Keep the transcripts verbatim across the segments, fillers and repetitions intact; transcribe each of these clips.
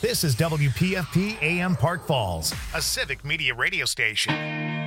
This is W P F P A M Park Falls, a civic media radio station.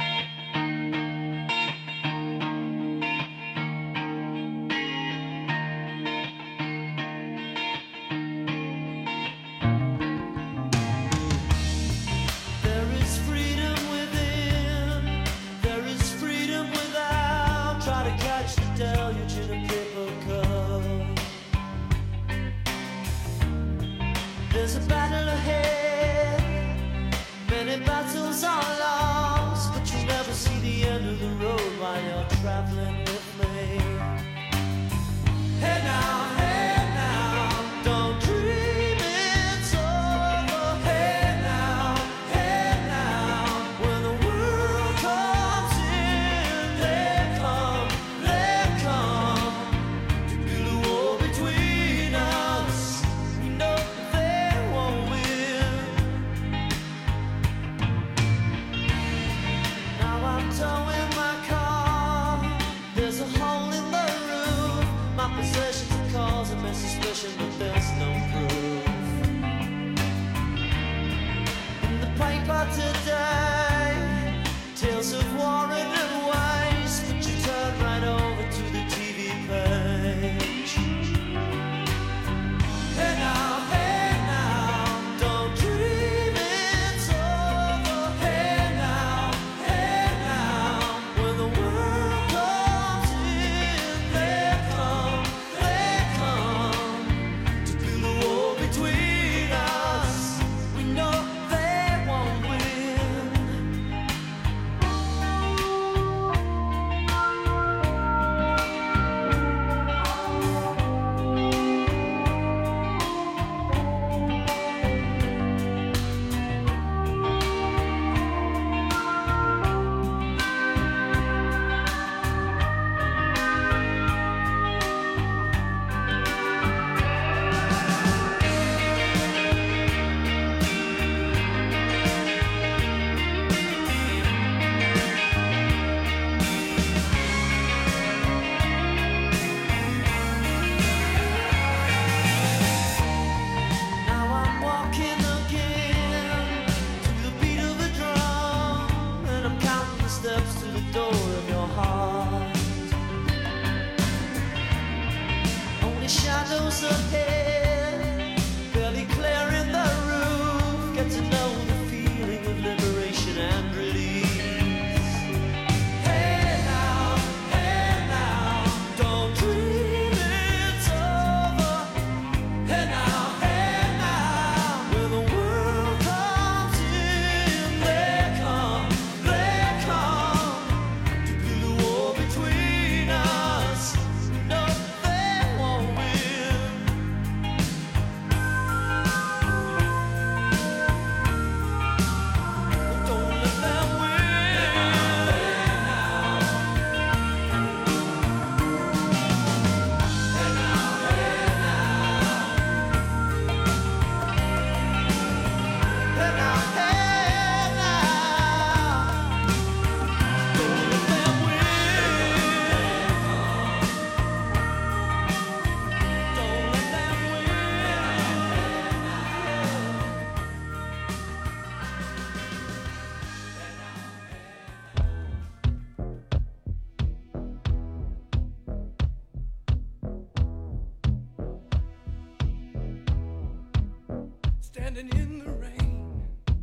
Standing in the rain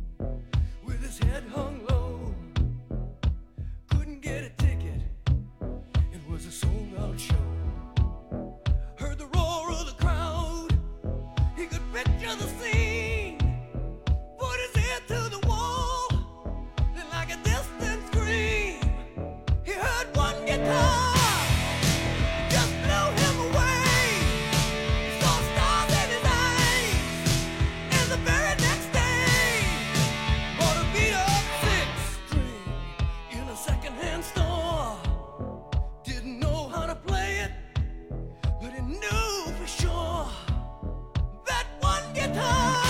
with his head hung low, couldn't get a ticket, it was a sold out show. Heard the roar of the crowd, he could picture the scene, put his ear to the wall, then like a distant scream, he heard one guitar. But he knew for sure that one guitar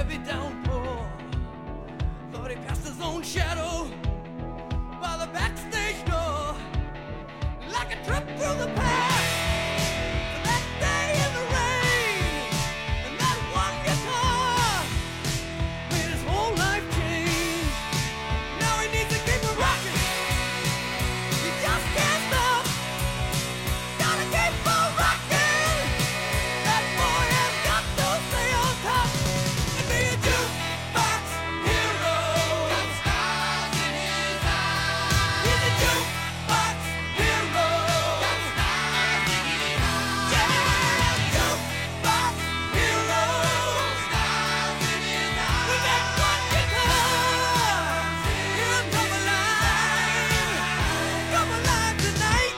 heavy downpour. Thought he passed his own shadow by the backstage door, like a trip through the past. That day in the rain, and that one guitar made his whole life change. Now he needs to keep it rocking. He just can't stop. Gotta keep on rocking. That boy has got to stay on top and be a jukebox hero. Got stars in his eyes. He's a jukebox hero. Got stars in his eyes. Yeah, jukebox hero. Stars in his eyes. With that one guitar, he'll come alive. Come alive tonight.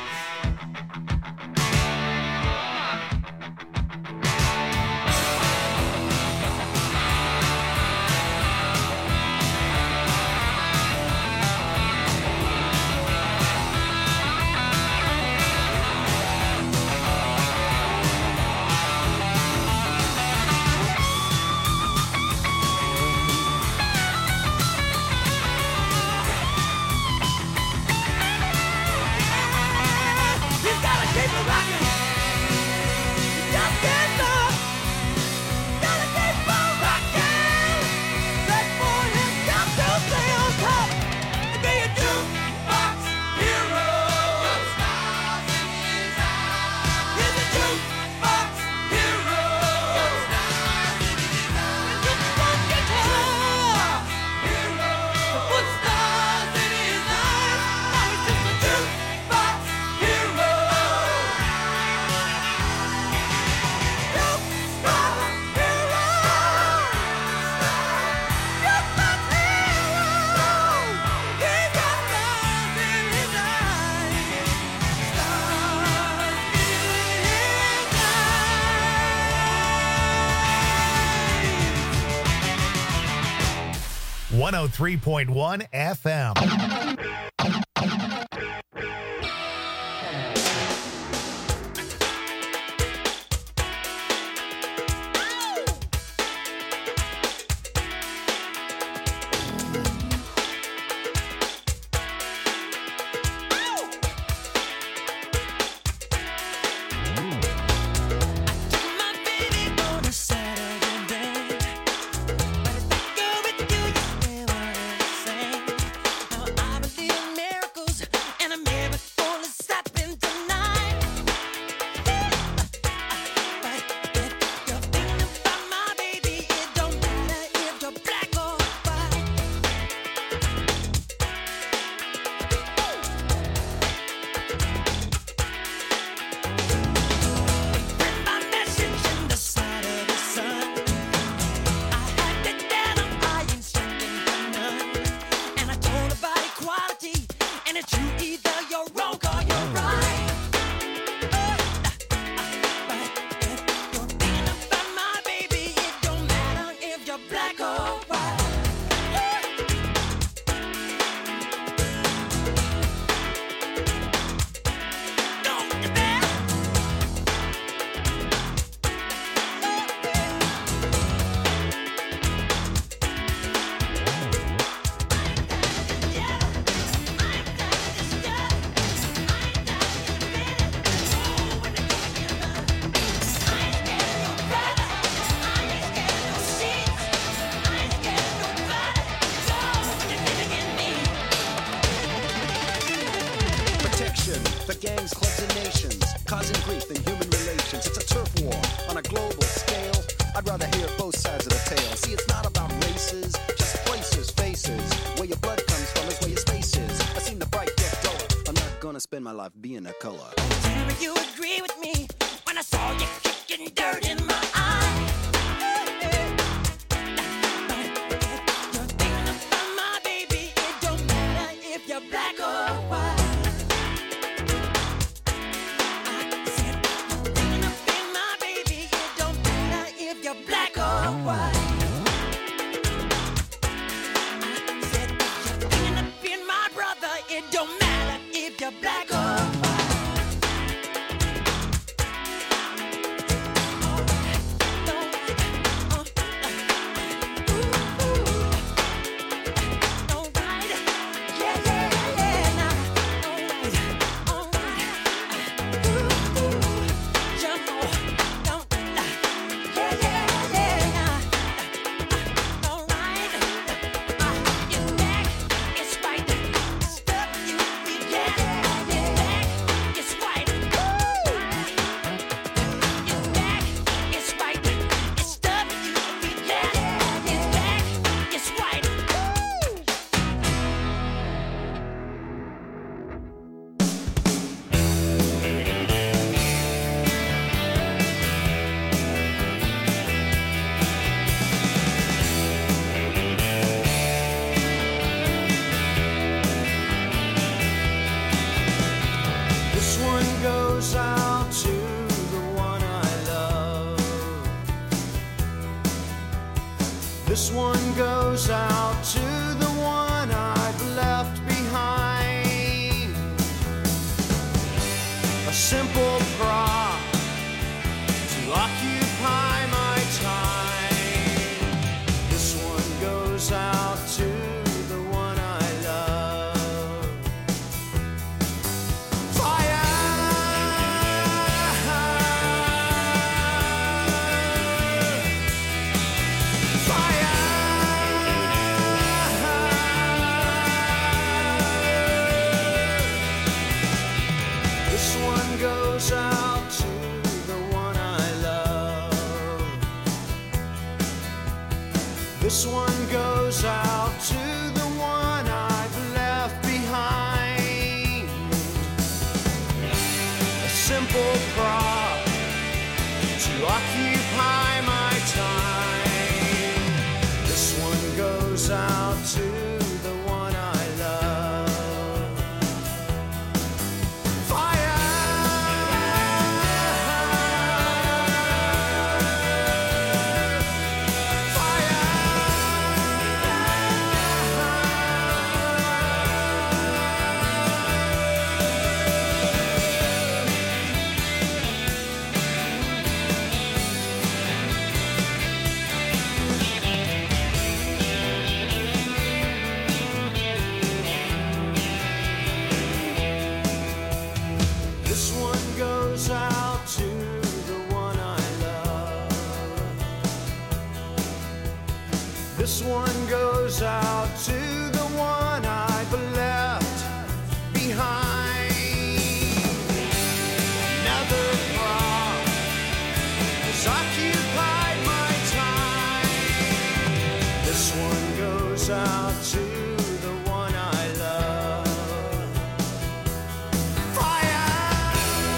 He's gotta keep it rocking. He just can't stop. Gotta keep on rocking. That boy has got to stay on top and be a jukebox hero. Got stars in his eyes. He's a jukebox hero. Got stars in his eyes. And just one guitar hero. Put stars in his eyes. Now he's just a jukebox hero. one oh three point one F M. My baby on a Saturday day, but if I go with you, you stay what I'm saying. Now I believe in miracles, and a miracle is happening tonight. But if you're thinking about my baby, it don't matter if you're black or white. My message in the side of the sun. I had to tell him I ain't standing for none. And I told about equality, and it's true, either you're wrong or you're right. But if you're thinking about my baby, it don't matter if you're black or white. Don't you dare. Protection for gangs, clubs, and nations, causing grief in human relations. It's a turf war on a global scale. I'd rather hear both sides of the tale. See, it's not about races, just places, faces. Where your blood comes from is where your space is. I seen the bright get duller. I'm not gonna spend my life being a color. Tell me you agree with me when I saw you kicking dirt in my eye. But if you're thinking about my baby, it don't matter if you're black or white. I said, you're thinking about my baby, it don't matter if you're black or white. I said, you're thinking about my brother, it don't matter if you're black or white. goes out to the one I love. This one goes out to the one I've left behind. A simple prop to occupy my time. This one goes out to the one I love. Fire! Fire! This one goes out to the one I love. This one goes out to the one I've left behind. A simple prop to occupy my time. This one goes out to the one I love. Fire! This one goes out to the one I love. This one goes out to the one I've left behind. Another prop has occupied my time. This one goes out to the one I love. Fire!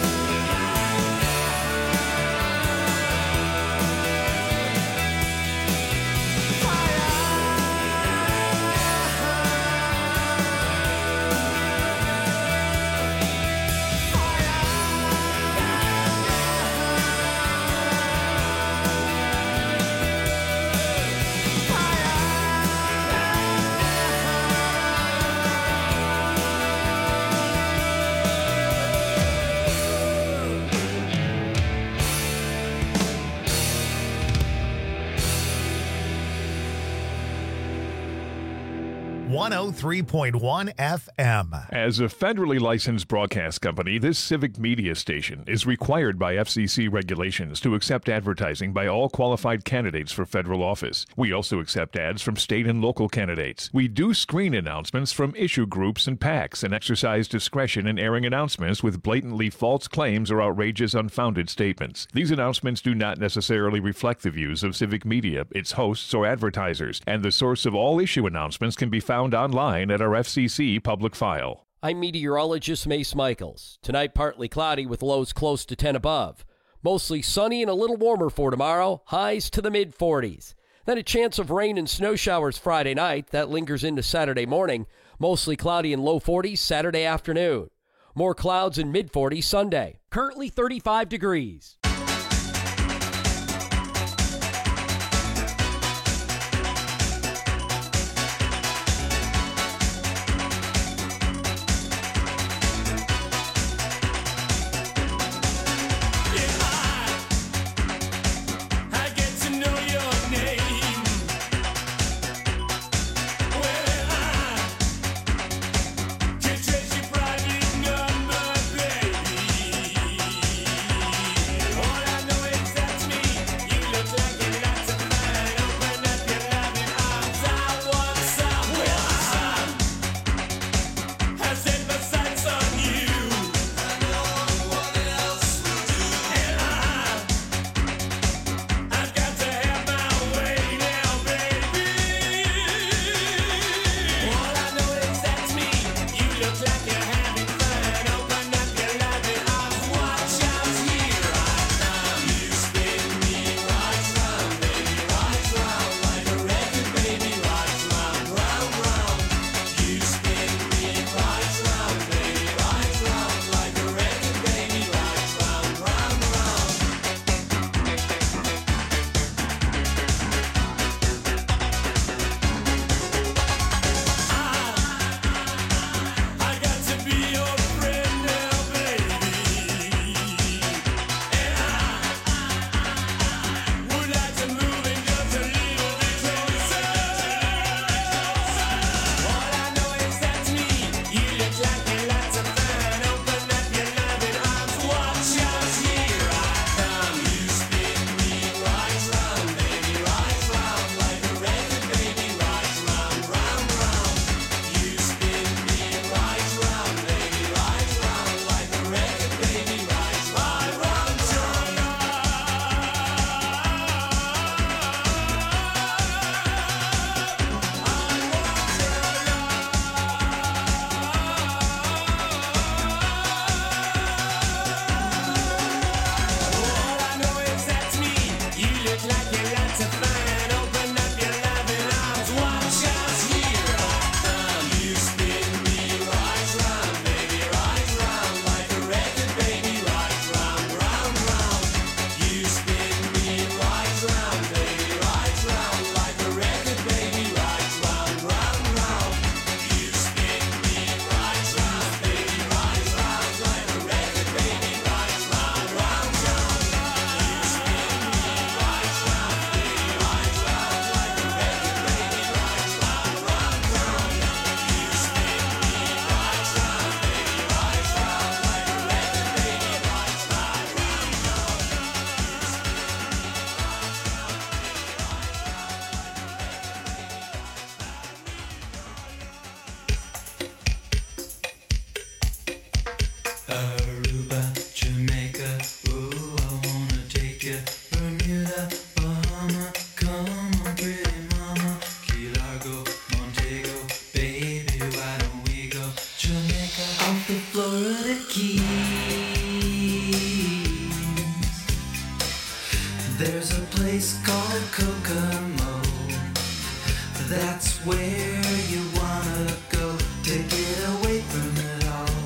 one oh three point one F M. As a federally licensed broadcast company, this civic media station is required by F C C regulations to accept advertising by all qualified candidates for federal office. We also accept ads from state and local candidates. We do screen announcements from issue groups and PACs and exercise discretion in airing announcements with blatantly false claims or outrageous, unfounded statements. These announcements do not necessarily reflect the views of civic media, its hosts, or advertisers, and the source of all issue announcements can be found online at our F C C public file. I'm meteorologist Mace Michaels. Tonight, partly cloudy with lows close to ten above. Mostly sunny and a little warmer for tomorrow, highs to the mid forties. Then a chance of rain and snow showers Friday night. That lingers into Saturday morning. Mostly cloudy and low forties Saturday afternoon. More clouds and mid forties Sunday. Currently thirty-five degrees. Trace your private number, baby. There's a place called Kokomo. That's where you wanna go to get away from it all.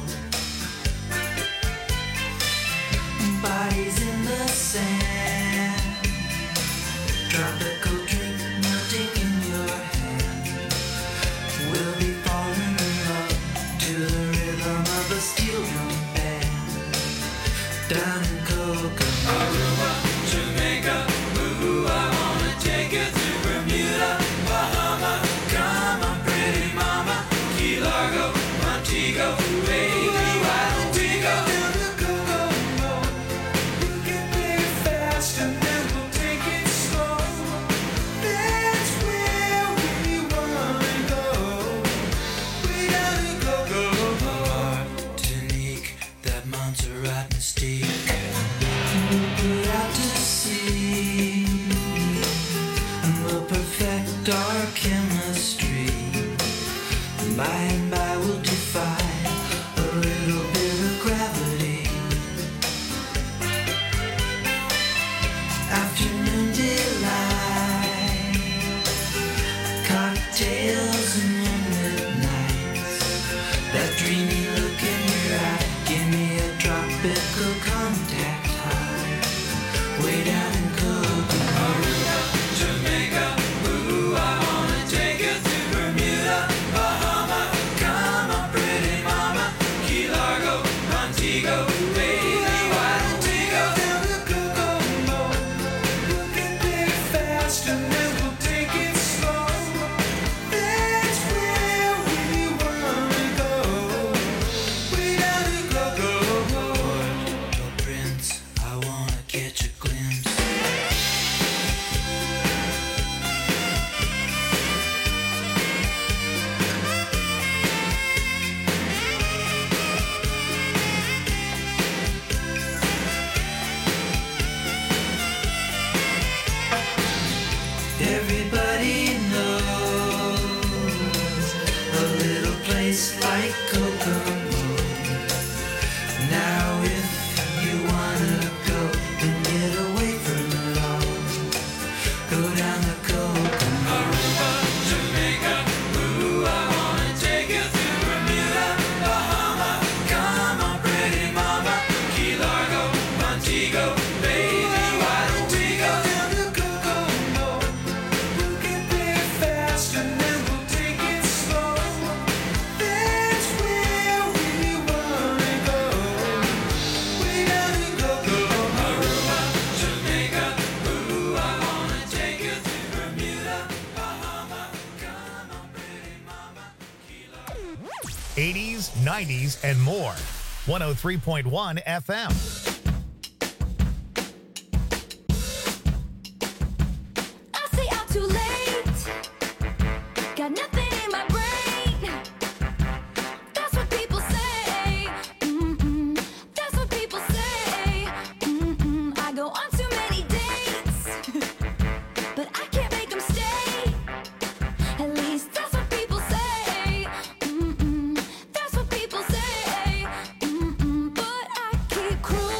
Bodies in the sand, tropical drink melting in your hand. We'll be falling in love to the rhythm of a steel drum band. Down in Kokomo, Aruba, Jamaica, ooh, I wanna take you to Bermuda, Bahama, come on pretty mama, Key Largo, Montego, baby, why don't we go down to Kokomo? We'll get there fast and then we'll take it slow. That's where we wanna go. Way down in Kokomo. Martinique, that Montserrat mystique. We'll put out to sea and we'll perfect our chemistry. By and by we'll defy a little bit of gravity. Afternoon delight, cocktails and moonlit nights. That dreamy look in your eye, give me a tropical contact high. Way down in Kokomo, Aruba, Jamaica, ooh, I wanna take you to Bermuda, Bahama, come on pretty mama, Key Largo, Montego, baby, why don't we go down to Kokomo? We'll get there fast and then we'll take it slow. That's where we wanna go. Way down in Kokomo. Port-au-Prince, I wanna catch a glimpse. Everybody knows a little place like Kokomo. Now if you wanna go and get away from it all, go down to Kokomo. Aruba, Jamaica, ooh, I wanna take you to Bermuda, Bahama, come on pretty mama, Key Largo, Montego, baby, why don't we go down to Kokomo? We'll get there fast and then we'll take it slow. That's where we wanna go. Way down in Kokomo, Aruba, Jamaica, ooh, I wanna take you to Bermuda, Bahama, come on pretty mama, Key Largo. eighties, nineties, and more. one oh three point one F M. I stay out too late. Got nothing in my brain. That's what people say. Mm-mm. That's what people say. Mm-mm. I go on too many dates, but I can't make them stay. At least that's what people say. Mm-mm. That's what people say. Mm-mm. But I keep cruising.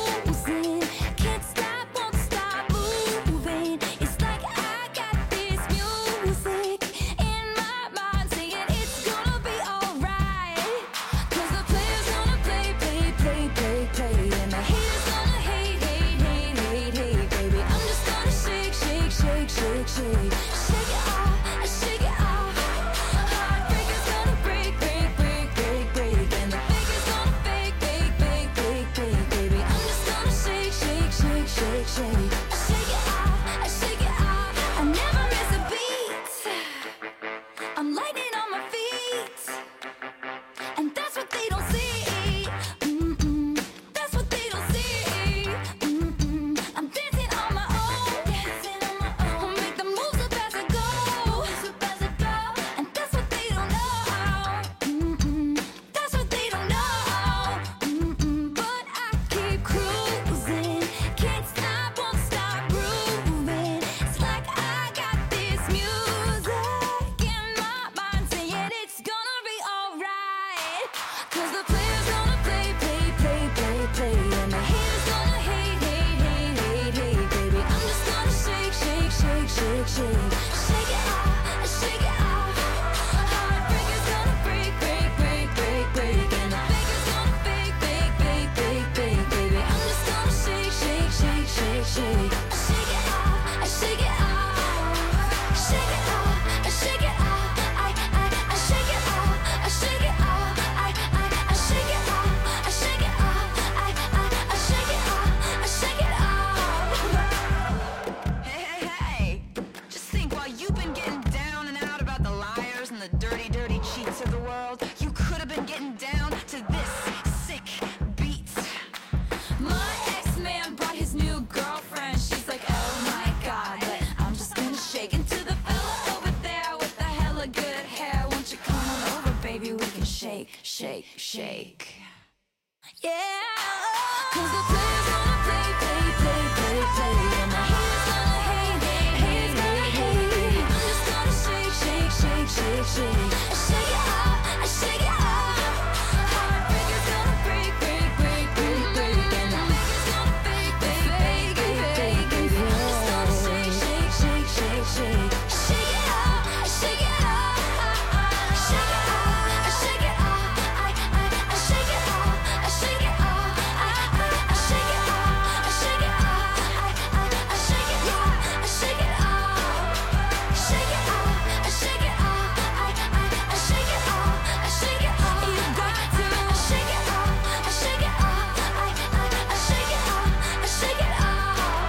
'Cause the players gonna play, play, play, play, play. And the haters gonna hate, hate, hate, hate, hate. I'm just gonna shake, shake, shake, shake, shake. I shake it out, I shake it out. Heartbreakers gonna break, break, break, break, break. And the fakers gonna fake, fake, fake, fake, fake. I'm just gonna shake, shake, shake, shake, shake. Shake it out, I shake it out. I shake it out, I shake it out. I, I, I shake it out, I shake it out. I, I, I shake it out, I shake it out. I, I, I shake it out, I shake it out. Shake it out, I shake it out. I, I, I shake it out, I shake it out. You got to shake it out, I shake it out. I, I, I shake it out, I shake it out.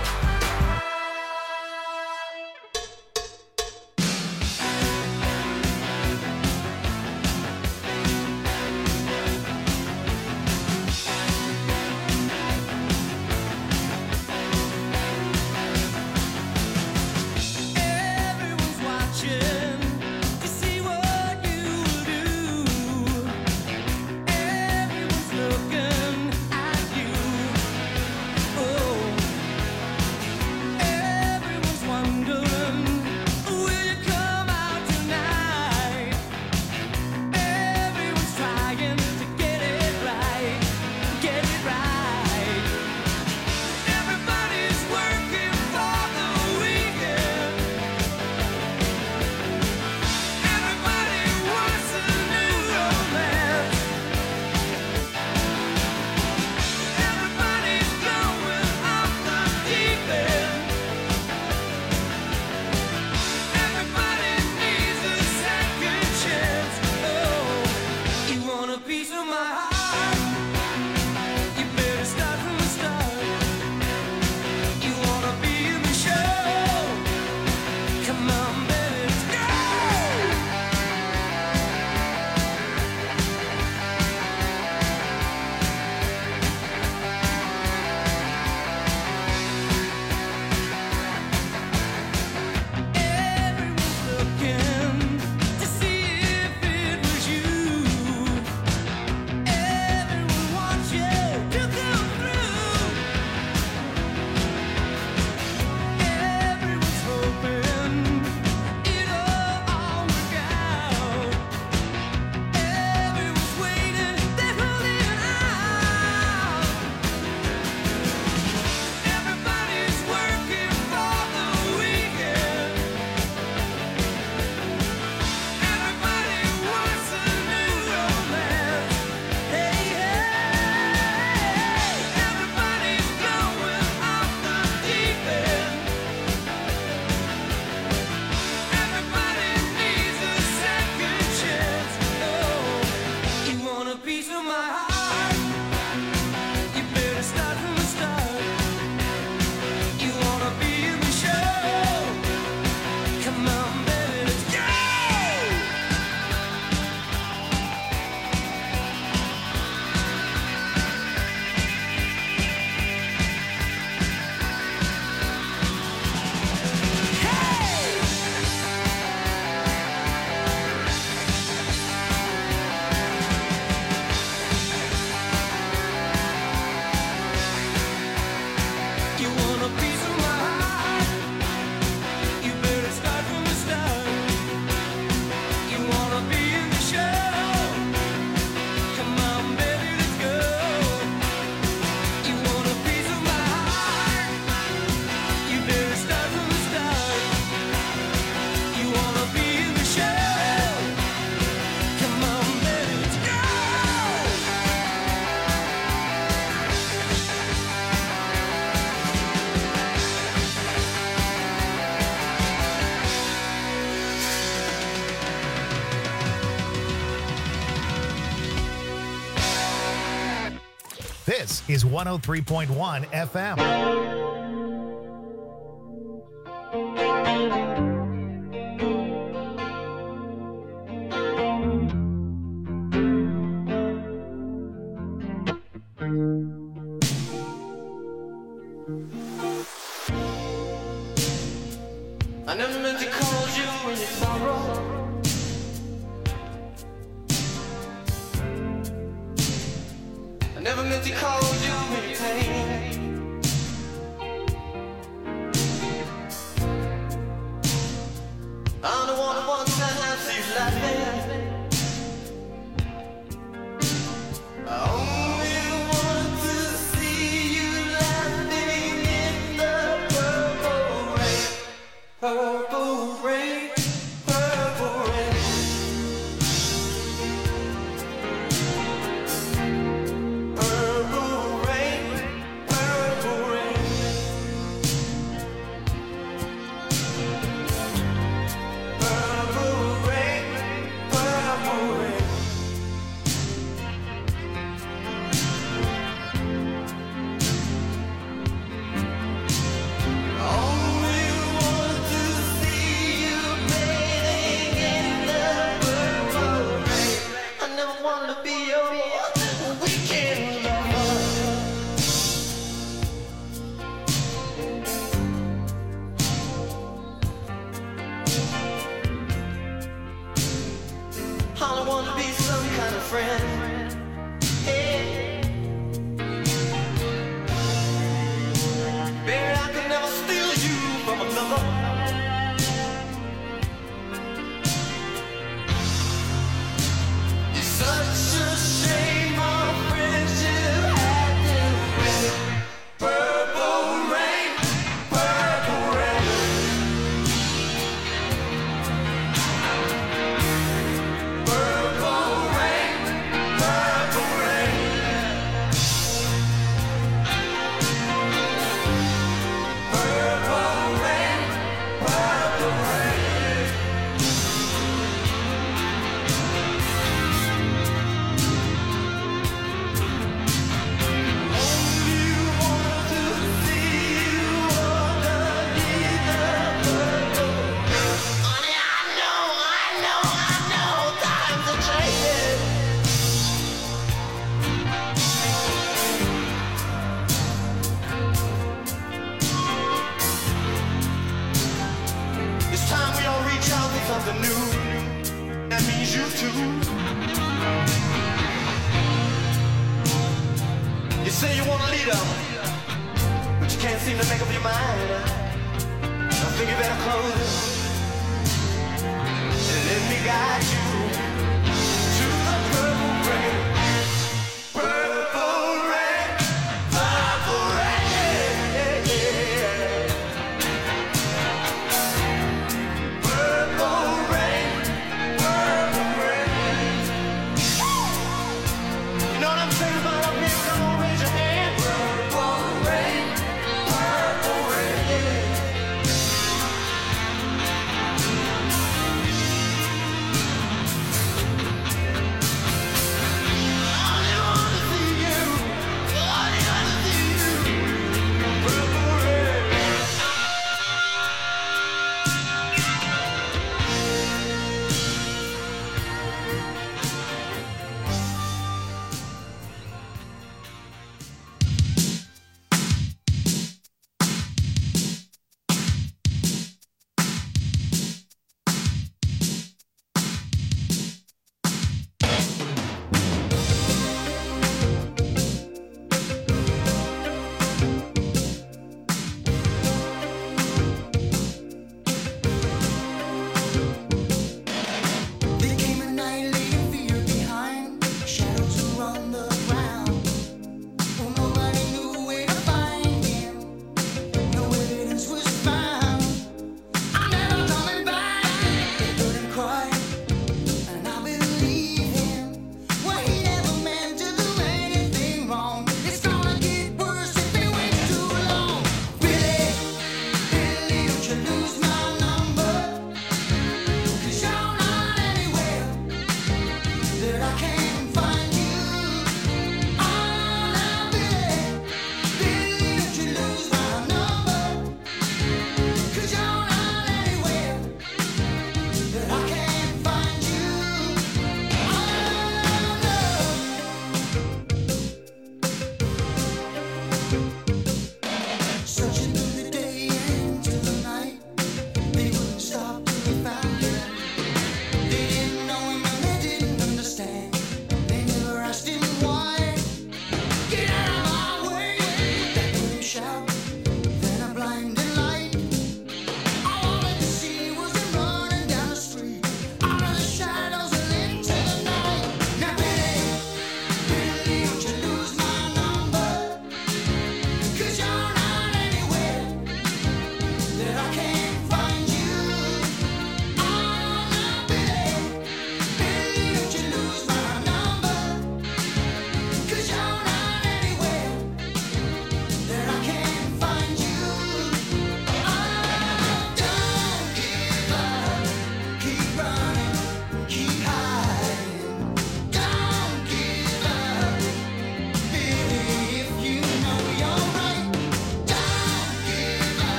Everyone's watching to see what you do. Everyone's looking at you. Oh, everyone's wondering, will you come out tonight? Everyone's trying to get it right, get it right. Everybody's working for the weekend. Everybody wants a new romance. Everybody's going off the deep end. Everybody needs a second chance. Oh, you want a piece of my heart? You better start from the start. You wanna be in the show? Come on, baby, let's go. Everyone's looking to see if it was you. Everyone wants you to come through. Everyone's hoping it'll all work out. Everyone's waiting, they're holding out. Everybody's working for the weekend. Everybody wants a new romance. Hey, hey, everybody's going off the deep end. Everybody needs a second chance. Oh, you want a piece of my heart? You better start from the start. You wanna be in the show? Come on, baby, let's go. You want a piece of my heart? You better start from the start. You wanna be in the show? Come on, baby, let's go. You want a piece of my heart? You better start from the start. You wanna be in the show? Come on, baby, let's go. This is one oh three point one F M. I never meant to call you when you're sorrow. I never meant to call you when you're pain. friend. Hey. Baby, I can never steal you from another. It's such a shame our friendship had to end. Purple rain, purple rain. Purple rain, purple rain. Purple rain, purple rain. Only want to see you underneath the purple. Honey, I know, I know, I know times are changing. It's time we all reach out for something new. That means you too. You say you want a leader, but you can't seem to make up your mind. I think you better close and let me guide you to the purple rain. Purple rain, purple rain. Purple rain, purple rain. You know what I'm saying about up here? Come on, raise your hand. Purple rain, purple rain.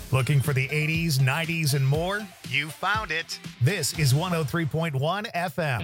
Looking for the eighties, nineties, and more? You found it. This is one oh three point one F M.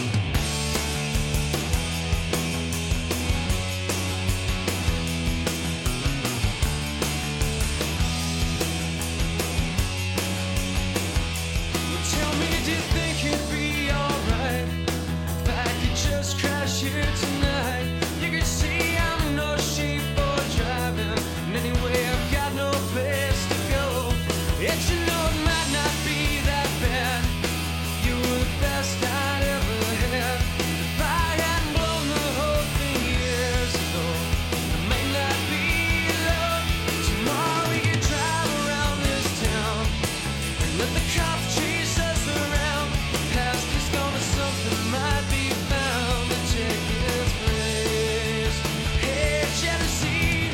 Tell me, do you think it'd be alright if I could just crash here tonight? You can see I'm no sheep for driving, and anyway I've got no place to go. Yet you know it might not be that bad. You were the best I'd ever had. If I hadn't blown the whole thing years ago, it may not be love. Tomorrow we can drive around this town and let the cops chase us around. Past is gone, but something might be found to take its place. Hey, jealousy.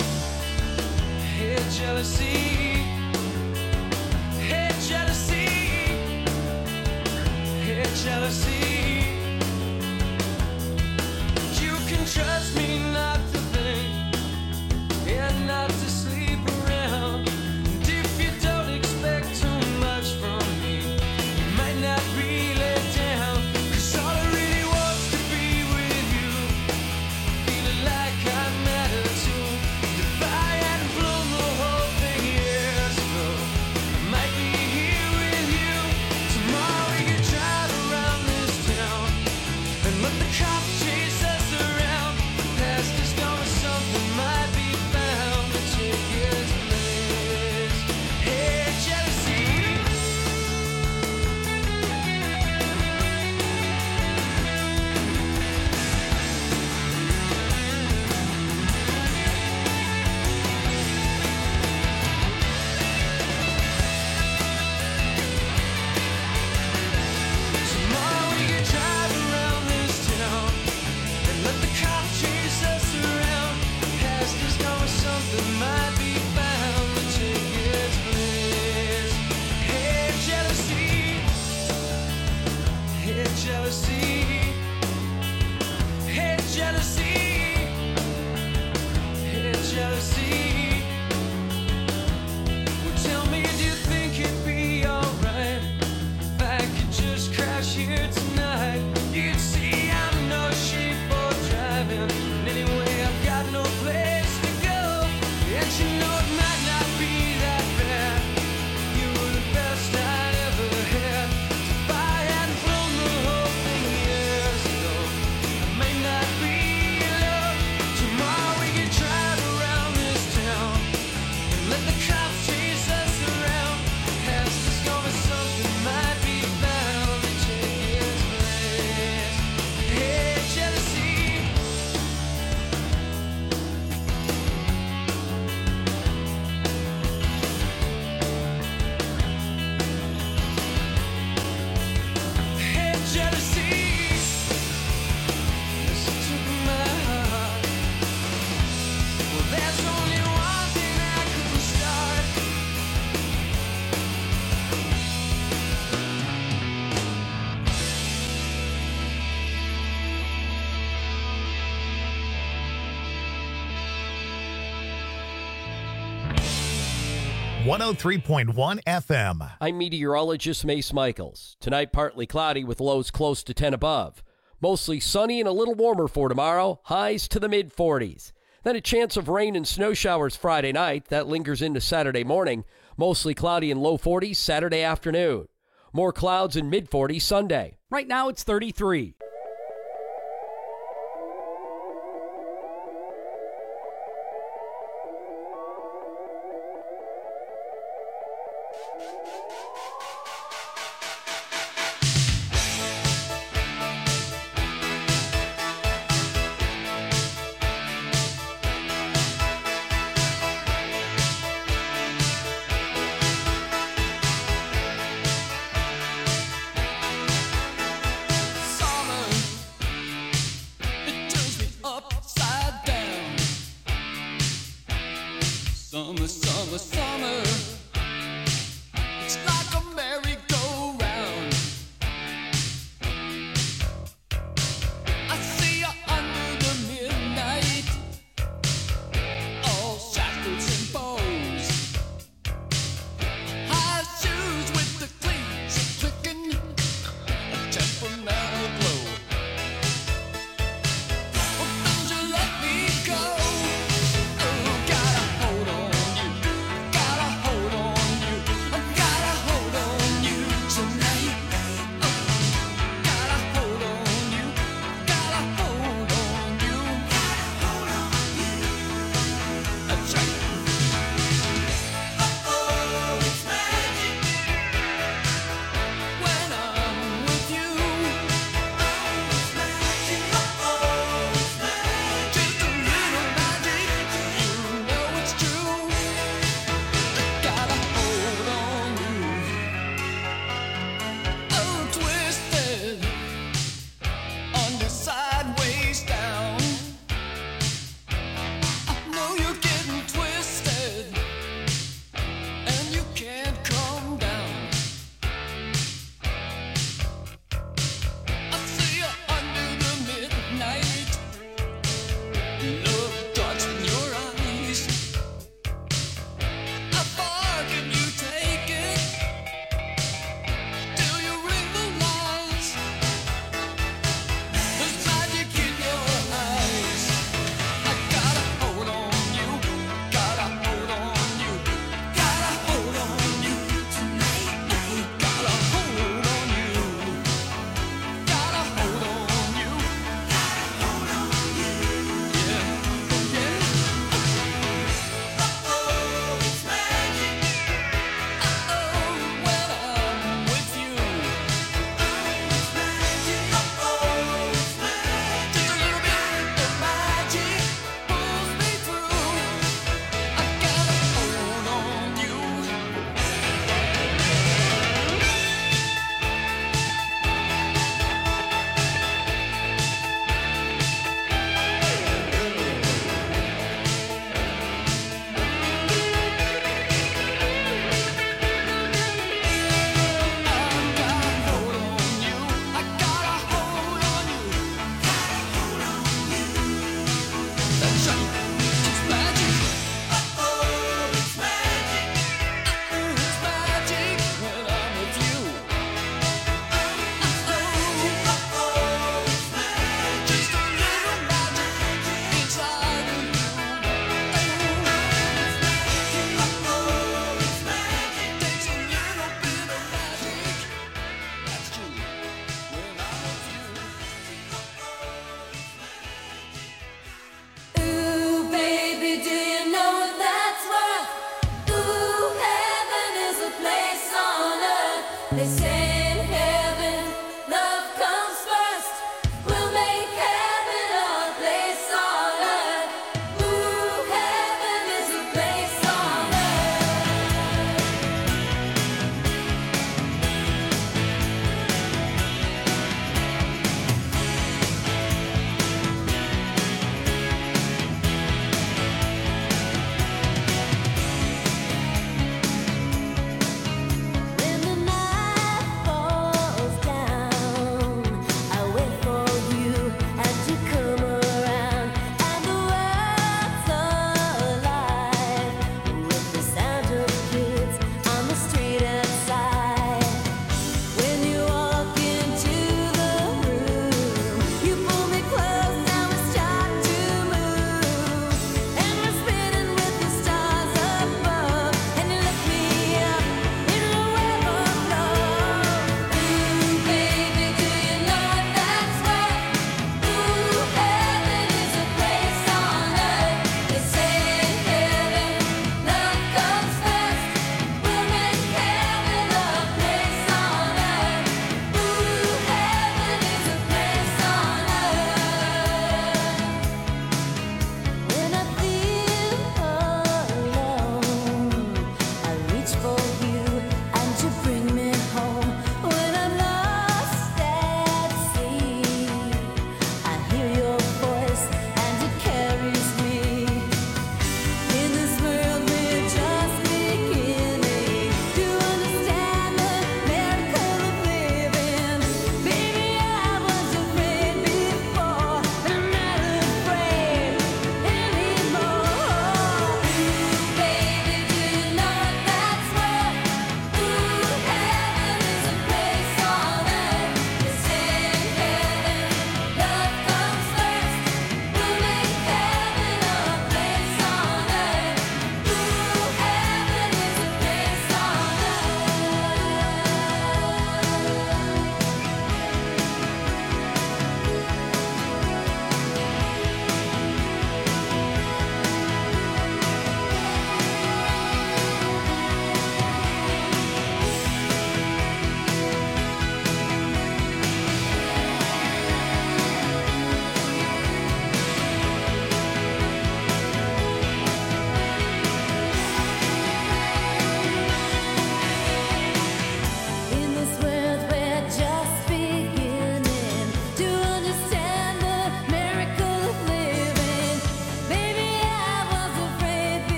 Hey, jealousy. Hey, jealousy. Hey, jealousy. You can trust me not to think and not to sleep around. And if you don't expect too much from me, you might not really down. Cause all I really wants to be with you, feeling like I matter too. If I hadn't blown the whole thing years ago, I might be here with you. Tomorrow we can drive around this town and let the cops chase us around. Past is gone, but something might be found to take its place. Hey, jealousy. Tomorrow we can drive around this town and let the cops chase us around. Past is gone, but something might be found to take its place. Hey, jealousy. Hey, jealousy. Hey, jealousy. Hey, jealousy. Well, tell me, do you think it'd be alright if I could just crash here tonight? You can see I'm no sheep for driving, and anyway I've got no place to go. And you know it might not be that bad. You were the best I'd ever had. If I hadn't blown the whole thing years ago, I may not be love. Tomorrow we can drive around this town and let the cops chase us around. Past is gone, but something might be found to take its place. Hey, jealousy. Hey, jealousy. Listen to my heart. Well, there's only one thing I couldn't start. one oh three point one F M. I'm meteorologist Mace Michaels. Tonight, partly cloudy with lows close to ten above. Mostly sunny and a little warmer for tomorrow, highs to the mid forties. Then a chance of rain and snow showers Friday night. That lingers into Saturday morning. Mostly cloudy and low forties Saturday afternoon. More clouds and mid forties Sunday. Right now it's thirty-three. Summer, summer, summer. It's like a merry-go-round. I see you under the midnight, all shackles and bows.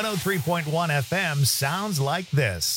one oh three point one F M sounds like this.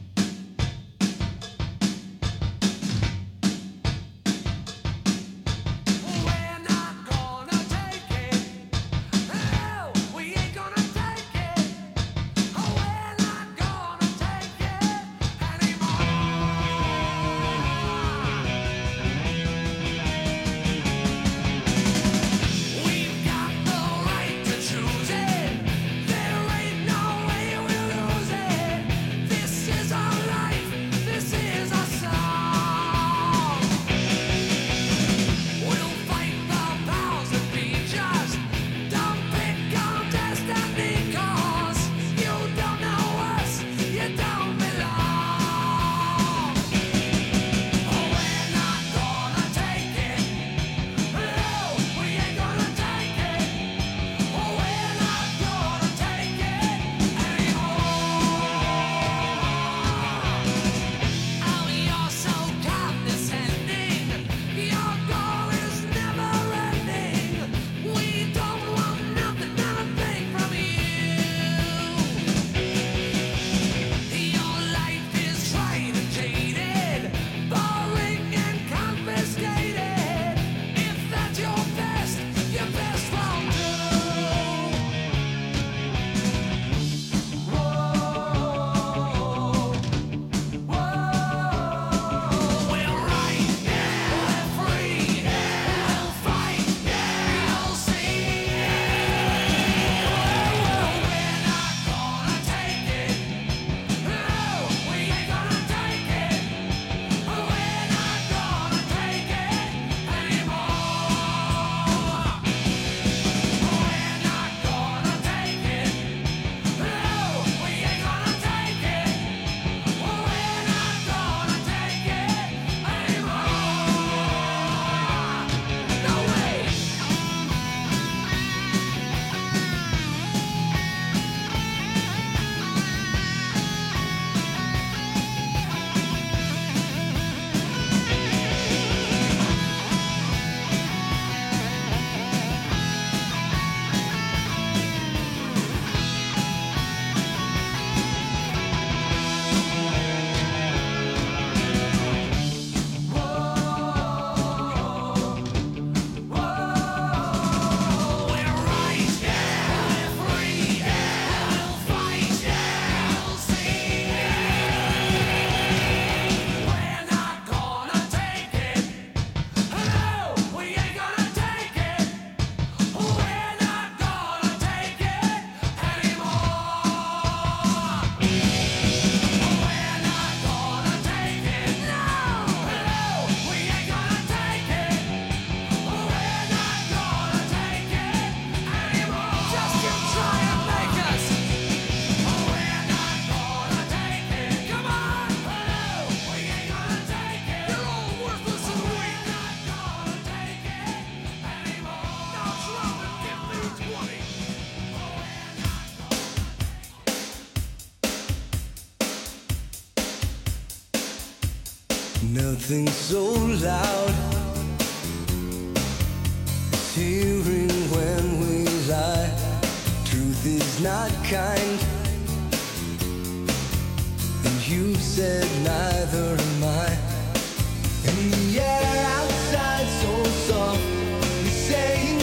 Nothing so loud as hearing when we lie. Truth is not kind, and you said neither am I. And the air outside so soft, you're saying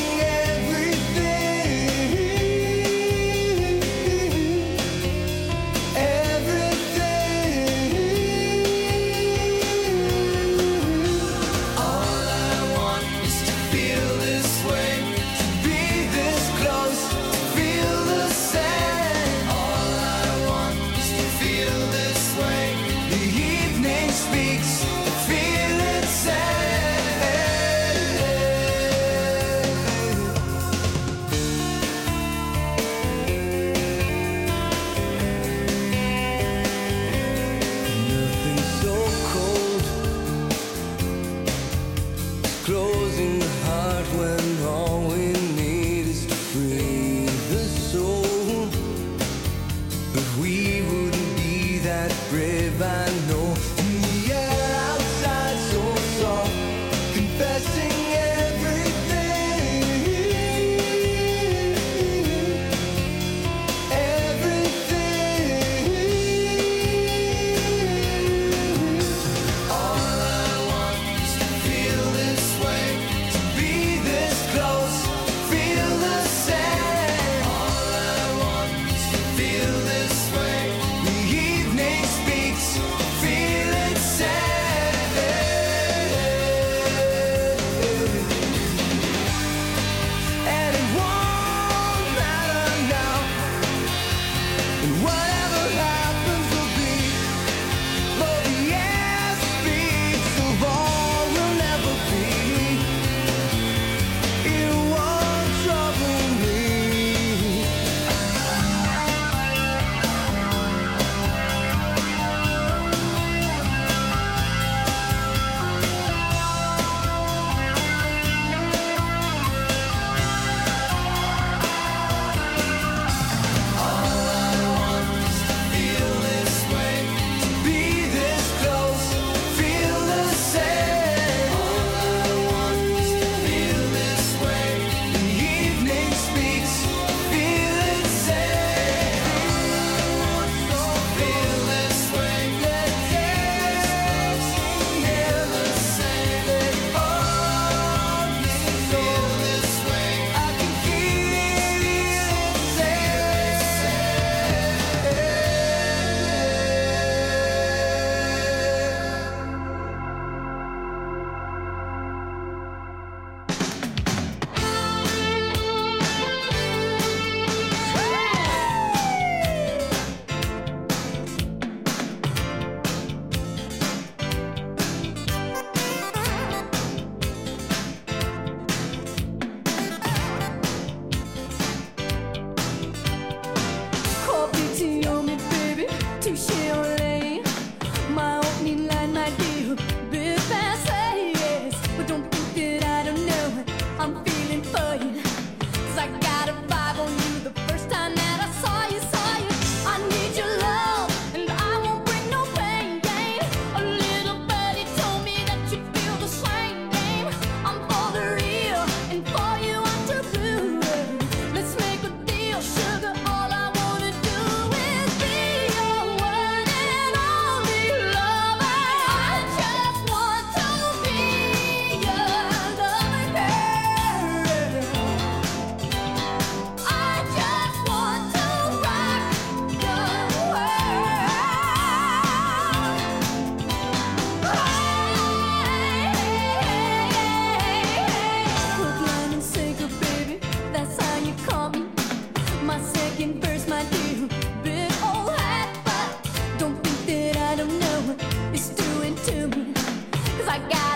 every And whatever happens will be, though the air speaks of all will never be, it won't trouble me. Feel this way, to be this close, feel the same. All I want is to feel this way. The evening speaks, feel the same. All I want is to feel this way. Let days feel the same. Let all feel this way. I can feel it Coffee on me, baby, touche on lane. My opening line might be a bit fancy, yes, but don't think that I don't know it. I'm feeling for you, 'cause I got a vibe on you the first time that I saw you, saw you. I need your love, and I won't bring no pain, gain. A little birdie told me that you feel the same, game. I'm for the real, and for you I'm too blue. Let's make a deal, sugar, all I wanna do is be your one and only lover. I just want to be your lover, girl. I just want to rock your world. Hook, line, and sinker, baby, that's how you call me. My second verse might be a bit old hat, but don't think that I don't know what it's doing to me. 'Cause I got